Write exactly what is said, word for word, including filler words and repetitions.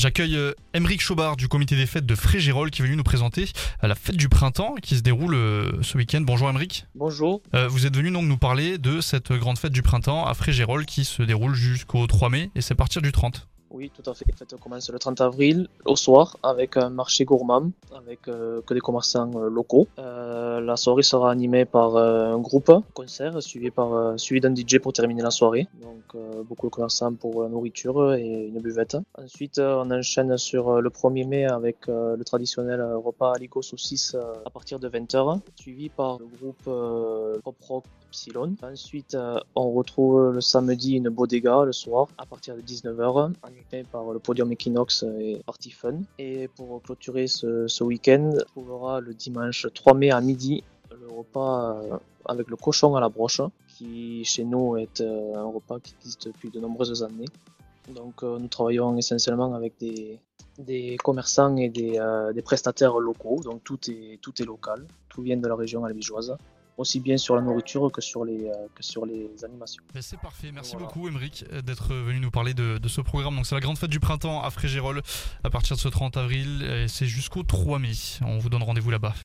J'accueille euh, Aymeric Chaubard du comité des fêtes de Frégérolles qui est venu nous présenter euh, la fête du printemps qui se déroule euh, ce week-end. Bonjour Aymeric. Bonjour. Euh, vous êtes venu donc nous parler de cette grande fête du printemps à Frégérolles qui se déroule jusqu'au trois mai et c'est à partir du trente. Oui, tout à fait. La fête commence le trente avril au soir avec un marché gourmand avec euh, que des commerçants euh, locaux. Euh, la soirée sera animée par euh, un groupe concert suivi par euh, suivi d'un D J pour terminer la soirée. Donc euh, beaucoup de commerçants pour la nourriture et une buvette. Ensuite, euh, on enchaîne sur euh, le premier mai avec euh, le traditionnel repas aligot saucisse euh, à partir de vingt heures, suivi par le groupe euh, pop rock Epsilon. Ensuite, euh, on retrouve le samedi une bodega le soir à partir de dix-neuf heures, animé par le podium Equinox et Party Fun. Et pour clôturer ce, ce week-end, on trouvera le dimanche trois mai à midi le repas euh, avec le cochon à la broche, qui chez nous est euh, un repas qui existe depuis de nombreuses années. Donc euh, nous travaillons essentiellement avec des, des commerçants et des, euh, des prestataires locaux, donc tout est, tout est local, tout vient de la région albigeoise, aussi bien sur la nourriture que sur les, euh, que sur les animations. Mais c'est parfait, merci Voilà. beaucoup Aymeric d'être venu nous parler de, de ce programme. Donc c'est la grande fête du printemps à Frégérolles à partir de ce trente avril et c'est jusqu'au trois mai. On vous donne rendez-vous là-bas.